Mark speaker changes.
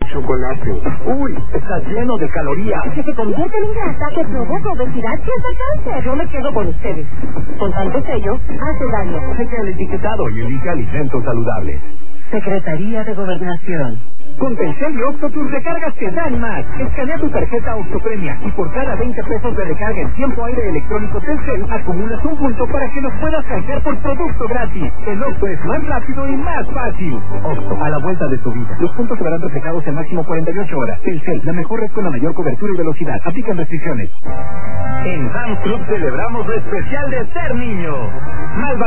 Speaker 1: chocolate.
Speaker 2: Uy, está lleno de calorías.
Speaker 3: Que se convierte en grasa que provoca obesidad y hasta cáncer. Yo me quedo con ustedes. Con tanto sello, hace daño.
Speaker 2: Cheque el etiquetado y elija alimentos saludables.
Speaker 4: Secretaría de Gobernación.
Speaker 2: Con Telcel y Oxxo tus recargas te dan más. Escanea tu tarjeta Oxxo Premia y por cada 20 pesos de recarga en tiempo aire electrónico Telcel acumulas un punto para que los puedas canjear por producto gratis. El Oxxo es más rápido y más fácil. Oxxo, a la vuelta de tu vida. Los puntos se verán reflejados en máximo 48 horas. Telcel, la mejor red con la mayor cobertura y velocidad. Aplican restricciones. En Sam's Club celebramos lo especial de ser niño. Más